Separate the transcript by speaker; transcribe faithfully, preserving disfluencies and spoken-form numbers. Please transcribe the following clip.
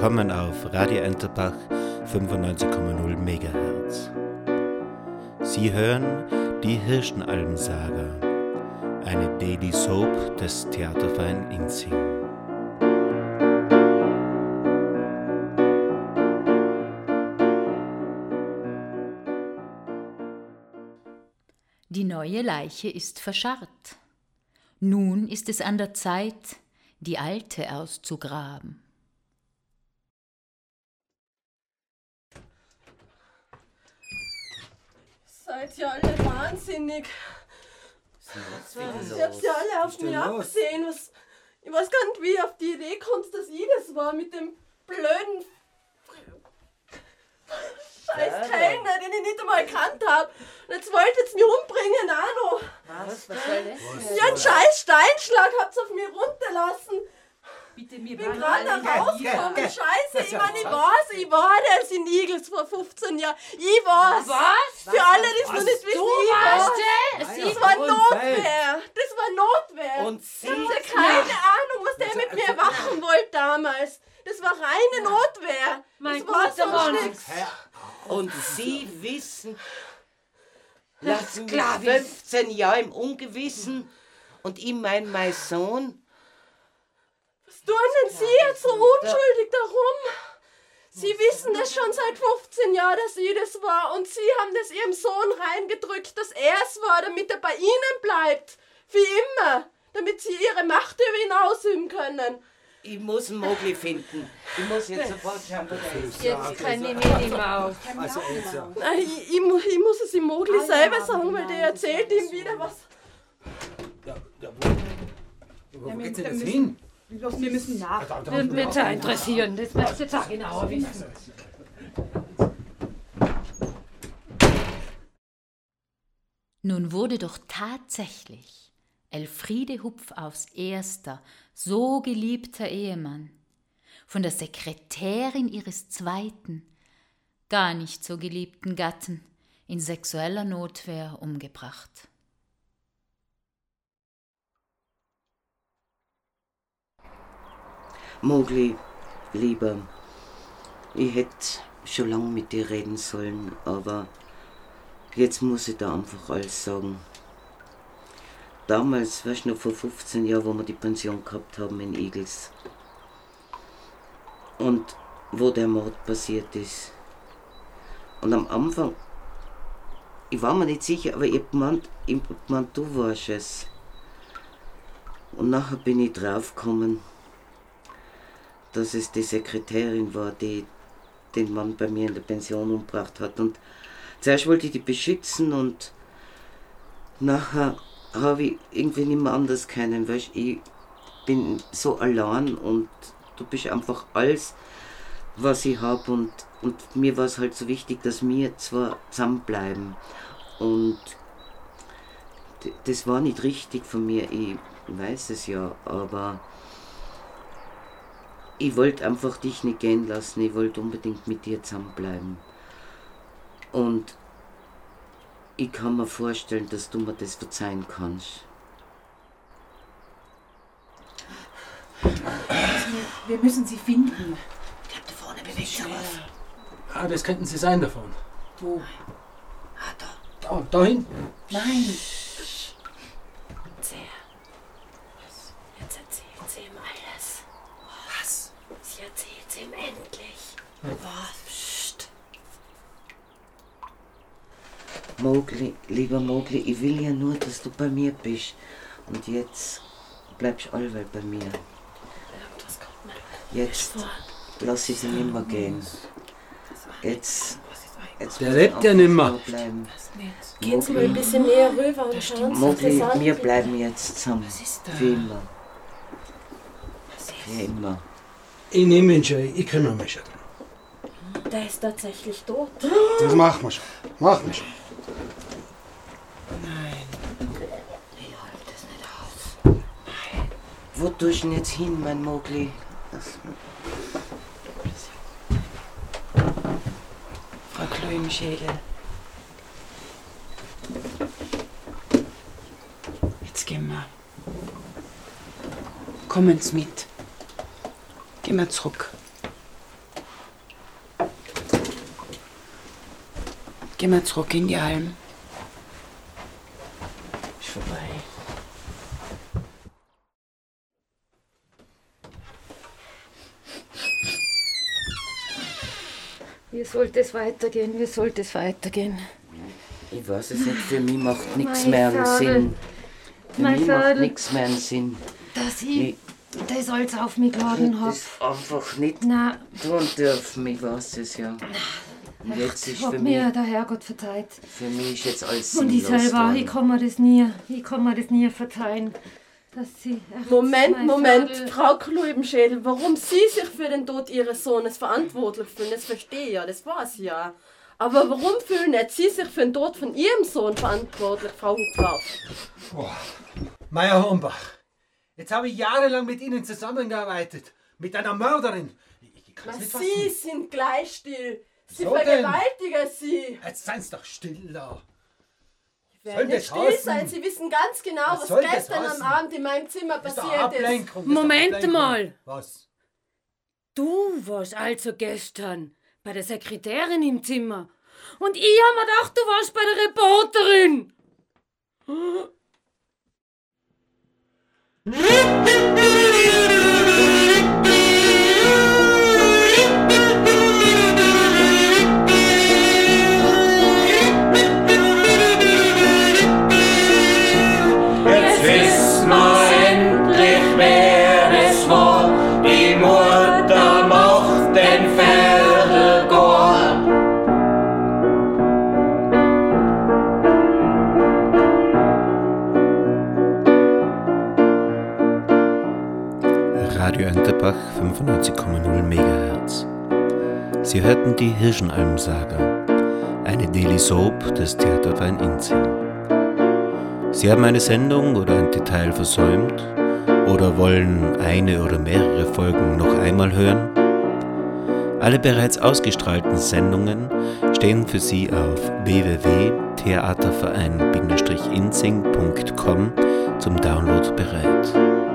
Speaker 1: Willkommen auf Radio Enterbach fünfundneunzig Komma null Megahertz. Sie hören die Hirschenalben-Saga, eine Daily Soap des Theaterverein Inzing.
Speaker 2: Die neue Leiche ist verscharrt. Nun ist es an der Zeit, die alte auszugraben.
Speaker 3: Seid ihr alle wahnsinnig? Ihr habt ja alle auf mich abgesehen. Was, ich weiß gar nicht, wie ihr auf die Idee kommt, dass ich das war mit dem blöden scheiß Kellner, den ich nicht einmal erkannt habe. Und jetzt wolltet ihr mich umbringen auch noch.
Speaker 4: Was? Was soll das?
Speaker 3: Ja, einen scheiß Steinschlag habt ihr auf mich runterlassen.
Speaker 4: Bitte, mir
Speaker 3: Ich bin gerade rausgekommen.
Speaker 5: ja, ja.
Speaker 3: Scheiße, ich meine, ich weiß, ich war das in Igels vor fünfzehn Jahren. Ich war's.
Speaker 4: Was?
Speaker 3: Für alle, die es noch nicht wissen,
Speaker 4: Du
Speaker 3: ich
Speaker 4: warst
Speaker 3: war's.
Speaker 4: es?
Speaker 3: Das war
Speaker 5: Und
Speaker 3: Notwehr. Das war Notwehr.
Speaker 5: Und sie?
Speaker 3: Ich hab ja keine Ahnung, was der mit mir machen wollte damals. Das war reine Notwehr.
Speaker 4: Mein
Speaker 3: Das war
Speaker 4: guter
Speaker 3: so
Speaker 4: Mann.
Speaker 3: nix.
Speaker 5: Und Sie wissen, lassen mich
Speaker 4: klar, wie-
Speaker 5: fünfzehn Jahre im Ungewissen und ich mein, mein Sohn.
Speaker 3: Was tun denn Sie jetzt so unschuldig darum? Sie wissen das schon seit fünfzehn Jahren, dass ich das war. Und Sie haben das Ihrem Sohn reingedrückt, dass er es war, damit er bei Ihnen bleibt. Für immer. Damit Sie Ihre Macht über ihn ausüben können.
Speaker 5: Ich muss einen Mogli finden. Ich muss jetzt sofort schauen, wo der ist.
Speaker 4: Jetzt kann ich mir nicht mehr aus.
Speaker 5: Also Elsa.
Speaker 3: Nein, ich, ich, mu- ich muss es ihm Mogli selber sagen, weil der erzählt ihm wieder was.
Speaker 6: Ja, ja, wo, wo geht's denn jetzt hin?
Speaker 7: Los, wir müssen nach.
Speaker 6: Da, da,
Speaker 4: Würde mich da interessieren, das möchte ich jetzt auch genauer wissen.
Speaker 2: Nun wurde doch tatsächlich Elfriede Hupfaufs erster, so geliebter Ehemann von der Sekretärin ihres zweiten, gar nicht so geliebten Gatten in sexueller Notwehr umgebracht.
Speaker 5: Mogli, lieber, ich hätte schon lange mit dir reden sollen, aber jetzt muss ich da einfach alles sagen. Damals, weißt du noch, vor fünfzehn Jahren, wo wir die Pension gehabt haben in Igels und wo der Mord passiert ist. Und am Anfang, ich war mir nicht sicher, aber ich hab gemeint, ich hab gemeint, du warst es. Und nachher bin ich draufgekommen, dass es die Sekretärin war, die den Mann bei mir in der Pension umgebracht hat. Und zuerst wollte ich die beschützen und nachher habe ich irgendwie nicht mehr anders können, weißt, ich bin so allein und du bist einfach alles, was ich habe, und, und mir war es halt so wichtig, dass wir zwar zusammenbleiben und d- das war nicht richtig von mir, ich weiß es ja, aber ich wollte einfach dich nicht gehen lassen, ich wollte unbedingt mit dir zusammenbleiben. Und ich kann mir vorstellen, dass du mir das verzeihen kannst.
Speaker 7: Wir müssen sie finden.
Speaker 4: Ich hab da vorne bewegt sich was.
Speaker 6: Ah, das könnten Sie sein davon.
Speaker 7: Wo?
Speaker 4: Ah, da.
Speaker 6: Da, da hinten.
Speaker 7: Nein.
Speaker 4: Sehr. Jetzt erzählt sie ihm alles.
Speaker 7: Was?
Speaker 4: Sie erzählt ihm endlich. Was? Psst.
Speaker 5: Mogli, lieber Mogli, ich will ja nur, dass du bei mir bist. Und jetzt bleibst du allweil bei mir.
Speaker 4: Irgendwas kommt mir
Speaker 5: Jetzt
Speaker 4: vor.
Speaker 5: lass ich sie nimmer gehen. Jetzt, jetzt
Speaker 6: Der
Speaker 5: musst du
Speaker 6: lebt ja
Speaker 5: einfach
Speaker 6: nimmer.
Speaker 5: da bleiben.
Speaker 3: Gehen Sie mal ein bisschen näher rüber und schauen Sie
Speaker 5: Mogli,
Speaker 3: sich das an.
Speaker 5: wir bleiben jetzt zusammen.
Speaker 4: Was ist da?
Speaker 5: Für immer.
Speaker 4: Was ist?
Speaker 5: Für immer.
Speaker 6: Ich nehme ihn schon, ich kümmere mich schon drum.
Speaker 3: Der ist tatsächlich tot.
Speaker 6: Das machen wir schon. Machen wir schon.
Speaker 4: Ich halte das nicht aus.
Speaker 5: Wo tust du denn jetzt hin, mein Mogli? Das,
Speaker 4: Frau Klöhenschädel. Jetzt gehen wir. Kommen Sie mit. Gehen wir zurück.
Speaker 7: Gehen wir zurück in die Alm.
Speaker 5: Ist vorbei.
Speaker 2: Wie sollte es weitergehen? Wie sollte es weitergehen?
Speaker 5: Ich weiß es nicht, für mich macht nichts
Speaker 2: Mein
Speaker 5: mehr einen
Speaker 2: Vater.
Speaker 5: Sinn. Für
Speaker 2: Mein
Speaker 5: mich macht
Speaker 2: Vater.
Speaker 5: nichts mehr einen Sinn.
Speaker 2: Dass ich
Speaker 5: Ich
Speaker 2: das alles auf mich geladen habe.
Speaker 5: das einfach nicht
Speaker 2: Na,
Speaker 5: tun dürfen, ich weiß es ja. Und jetzt ist für
Speaker 2: hat mir
Speaker 5: mich,
Speaker 2: der Herrgott verzeiht.
Speaker 5: für mich ist jetzt alles
Speaker 2: Und ich
Speaker 5: sinnlos
Speaker 2: selber, ich
Speaker 5: geworden.
Speaker 2: kann mir das nie, ich kann mir das nie verzeihen. Dass sie, ach,
Speaker 3: Moment,
Speaker 2: mein
Speaker 3: Moment,
Speaker 2: Vater-
Speaker 3: Frau Kluibenschädel, warum Sie sich für den Tod Ihres Sohnes verantwortlich fühlen, das verstehe ich ja, das weiß ich ja. Aber warum fühlen nicht Sie sich für den Tod von Ihrem Sohn verantwortlich, Frau Hupfauf?
Speaker 6: Oh. Meier Hornbach, jetzt habe ich jahrelang mit Ihnen zusammengearbeitet. Mit einer Mörderin. Ich, ich kann's
Speaker 3: Na,
Speaker 6: nicht
Speaker 3: Sie
Speaker 6: fassen.
Speaker 3: sind gleich still. Sie
Speaker 6: So denn?
Speaker 3: vergewaltigen Sie.
Speaker 6: Jetzt seien Sie doch still da.
Speaker 3: Soll
Speaker 6: Soll
Speaker 3: nicht
Speaker 6: das
Speaker 3: still
Speaker 6: heißen?
Speaker 3: sein, Sie wissen ganz genau,
Speaker 6: Was
Speaker 3: was
Speaker 6: soll das
Speaker 3: gestern am
Speaker 6: heißen?
Speaker 3: Abend in meinem Zimmer
Speaker 6: Das ist doch
Speaker 3: passiert ist.
Speaker 6: Ablenkung. das ist doch
Speaker 8: Moment
Speaker 6: Ablenkung.
Speaker 8: mal.
Speaker 6: Was?
Speaker 8: Du warst also gestern bei der Sekretärin im Zimmer. Und ich hab mir gedacht, du warst bei der Reporterin.
Speaker 1: Jetzt wissen wir endlich, wer es war. Die Mutter macht den Ferkelgor. Radio Enterbach fünfundneunzig Komma null Megahertz. Sie hörten die Hirschenalm-Saga, eine Daily Soap des Theaterwein-Inzing. Sie haben eine Sendung oder ein Detail versäumt oder wollen eine oder mehrere Folgen noch einmal hören? Alle bereits ausgestrahlten Sendungen stehen für Sie auf w w w punkt theaterverein Bindestrich inzing punkt com zum Download bereit.